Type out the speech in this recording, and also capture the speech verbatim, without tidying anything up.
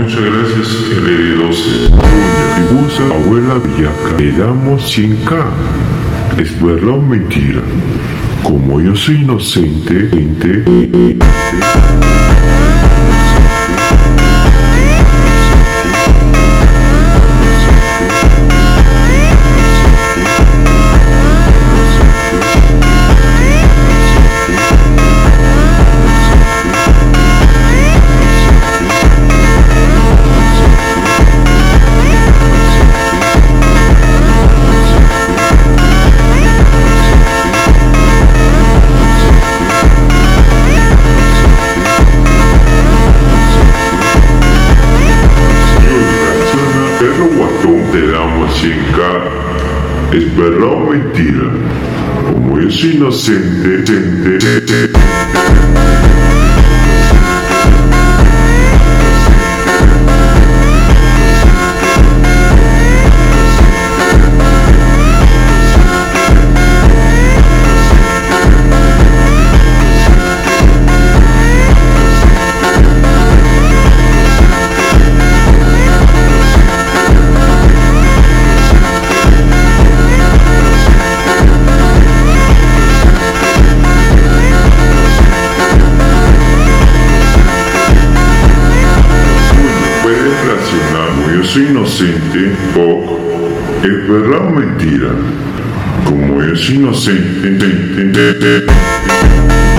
Muchas gracias, L D doce. Doña Ribusa, abuela Villaca, le damos cien K. ¿Es verdad o mentira? Como yo soy inocente, ente, ente, te damos cien K. ¿Es verdad o mentira? Como yo soy inocente, ente, ente, yo soy inocente o es verdad o mentira. Como yo soy inocente, ente, ente, ente.